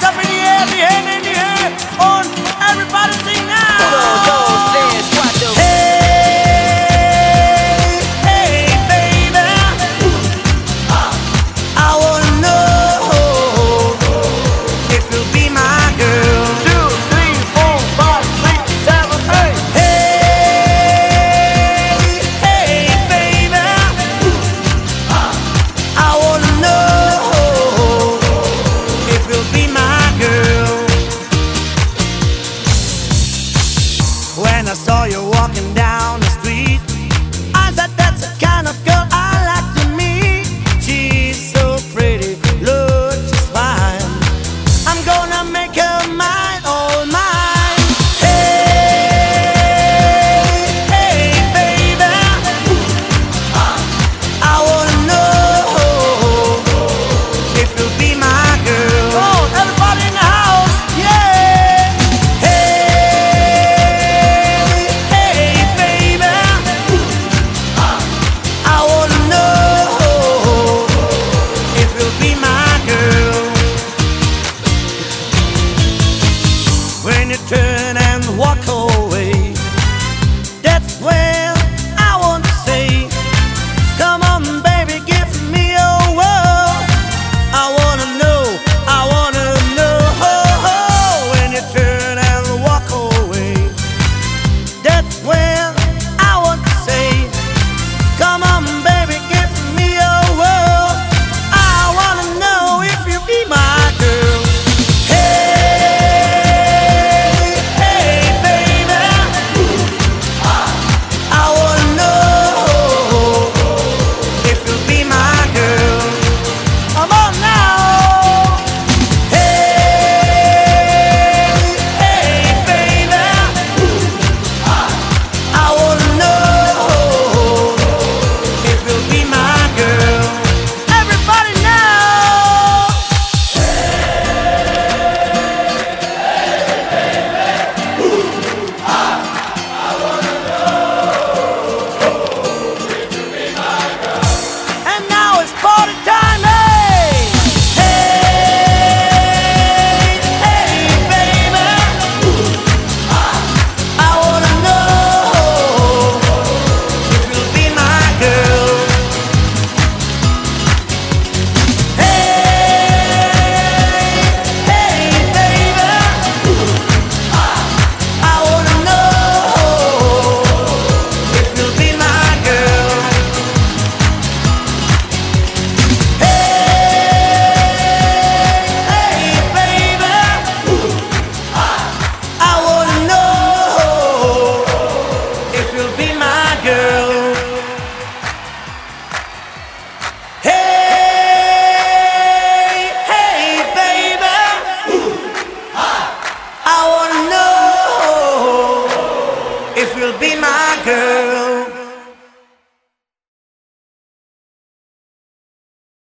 up in the hand in the air. On, everybody sing now. Uno, dos, tres, cuatro. Hey, hey, baby. I wanna know if you'll be my girl. 2, 3, 4, 5, 6, 7, 8. Hey, hey, baby. I wanna know if you'll be my girl. When I saw you walking down the street, I said that's the kind of girl I like to meet. She's so pretty, looks just fine. I'm gonna make her mine, all mine. Hey, hey, baby. I wanna know if you'll be my girl. Oh, everybody in the house, yeah. Hey, hey, baby. I wanna know if you'll be my girl. When you turn and walk away,